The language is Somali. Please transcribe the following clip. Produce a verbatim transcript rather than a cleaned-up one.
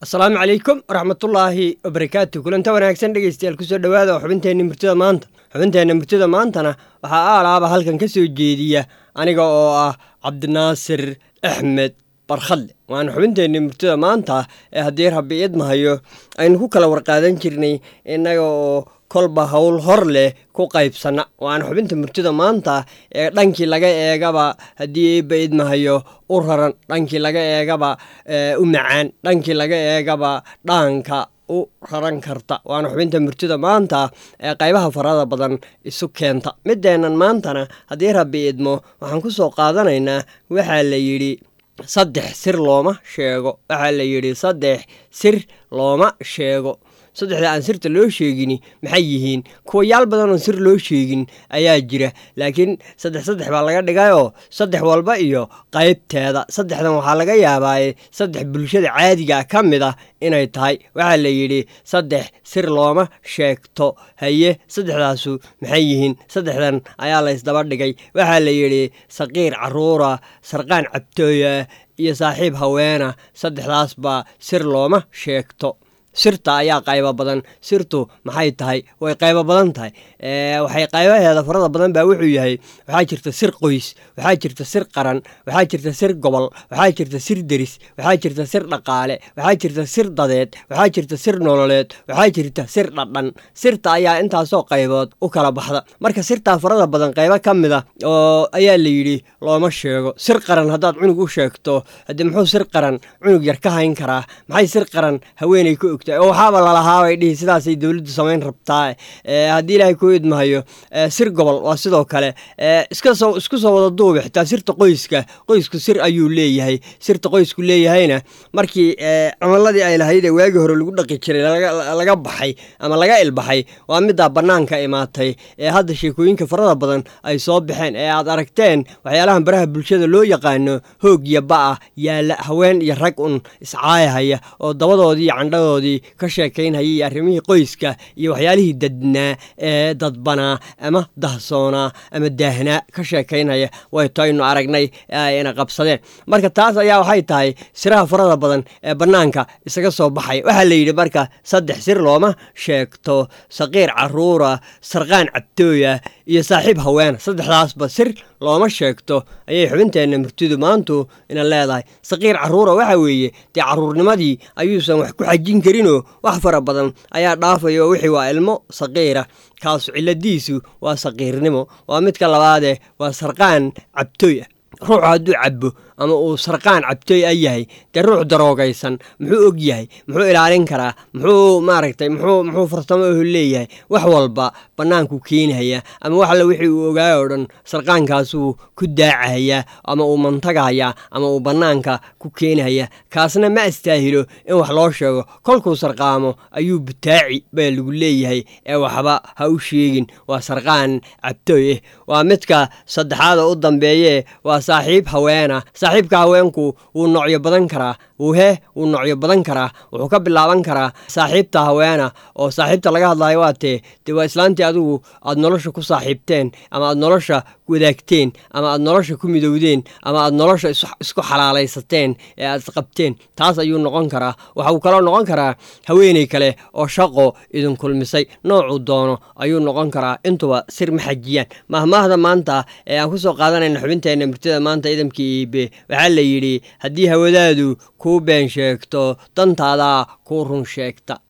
السلام عليكم ورحمة الله وبركاته. كلنا wanaagsan dhageystayaal ku soo dhawaada xubinteena murtida maanta. xubinteena murtida maantana waxa aalaaba halkan ka soo jeediya aniga oo ah Cabdinaasir Axmed Barkhalle. waan xubinteena murtida maanta ee hadii Rabbi idmahayo aynu ku kala warqaadan jirnay inaga oo kolba hawl hor leh ku qaybsana. waan xubinta murtida maanta ee dhankii laga eegaba hadii baydmahayo u raran, dhankii laga eegaba u macaan, dhankii laga eegaba dhaanka u raran karta. waan xubinta murtida maanta ee qaybaha farada badan isu keenta. mideenan maantana hadii Rabbi idmo waxaan ku soo qaadanaynaa waxa la yiri saddex sir looma sheego. waxa la yiri saddex sir looma sheego. saddexda aan sirta loo sheegin maxay yihiin? kuwa yaal badan oo sir loo sheegin ayaa jira, laakiin saddex saddex baa laga dhigayo saddex walba iyo qaybteeda. saddexdan waxaa laga yaabaa saddex bulshada caadiga ka mid ah inay tahay. waxa la yiri saddex sir looma sheegto. haye saddexdaasu maxay yihiin? saddexdan ayaa la isdaba dhigay. waxa la yiri saqiir caruura, sarqaan cabtooya iyo saaxiib haweena. saddexdaas baa sir looma sheegto. sirta ayaa qaybo badan. sirtu maxay tahay? way qaybo badan tahay. ee waxay qaybaheeda farada badan baa wuxuu yahay waxa jirta sir qoys, waxa jirta sir qaran, waxa jirta sir gobol, waxa jirta sir deris, waxa jirta sir dhaqaale, waxa jirta sir dadeed, waxa jirta sir nololeed, waxa jirta sir dhadhan. sirta ayaa intaas oo qaybood u kala baxda. marka sirta farada badan qaybo kamid ah oo ayaa la yiri looma sheego. sir qaran hadaad cunug u sheegto, hadii muxuu sir qaran cunug yar ka hayn karaa? maxay sir qaran haweeney ku oo waxaaba la lahaa way dhihi sidaas ay dawladdu sameyn rabtaa. ee hadii Ilaahay ku idmahayo sir gobol waa sidoo kale ee iska soo isku soo wada duub. xitaa sirta qoyska, qoysku sir ayuu leeyahay. sirta qoysku leeyahayna markii camaladii ay lahayd ee waagi hore lagu dhaqi jiray laga baxay ama laga ilbaxay waa midda banaanka imaatay ee hadda sheekooyinka farada badan ay soo baxeen ee aad aragteen waxyaalaha baraha bulshada loo yaqaano hoog iyo baa yaala haween iyo rag un iscaayahaya oo dabadoodii iyo candhadoodii ka sheekaynayay arrimihii qoyska iyo waxyaalihii dadnaa ee dadbanaa ama dahsoonaa ama daahnaa ka sheekaynaya way taynu aragnay ee ina qabsadeen. marka taas ayaa waxay tahay siraha farada badan ee banaanka isaga soo baxay. waxa la yiri marka saddex sir looma sheegto: saqiir caruura, sarqaan cabtooya iyo saaxiib haween. saddexdaasba sir looma sheegto ayay xubinteena murtidu maantu ina leedahay. saqiir caruura waxa weeye tii caruurnimadii ayuusan wax ku xajin karin oo wax fara badan ayaa dhaafayo wixii waa ilmo saqiira. kaas ciladiisu waa saqiirnimo. waa midka labaad ee waa sarqaan cabtooya. ruux hadduu cabbo ama uu sarqaan cabtooy ay yahay dee ruux daroogaysan muxuu og yahay? muxuu ilaalin karaa? muxuu maaragtay muxuu muxuu farsamo u leeyahay? wax walba banaanku keenaya ama wax la wixii uu ogaay oo dhan sarqaankaasuu ku daacaya ama uu mantagaya ama uu banaanka ku keenaya. kaasna ma astaahilo in wax loo sheego. kolkuu sarqaamo ayuu butaaci baa lagu leeyahay ee waxba ha u sheegin. waa sarqaan cabtooy. waa midka saddexaad u dambeeye waa saaxiib haweena. saaxiibka haweenku wuu noocyo badan karaa. wuu he wuu noocyo badan karaa. wuxuu ka bilaaban karaa saaxiibta haweena oo saaxiibta laga hadlayo waa tee dee waa islaantii adigu aad nolosha ku saaxiibteen ama aad nolosha wadaagteen ama aad nolosha ku midowdeen ama aad nolosha isku xalaalaysateen ee aad isqabteen. taas ayuu noqon karaa. waxa uu kaloo noqon karaa haweeney kale oo shaqo idin kulmisay. noocuu doono ayuu noqon karaa. intuba sir ma xajiyaan. mahmaahda maanta ee aan ku soo qaadanayna xubinteena murtida maanta idamkii iibe waxaa la yidhi haddii hawadaadu kuu been sheegto dantaada kuu run sheegta.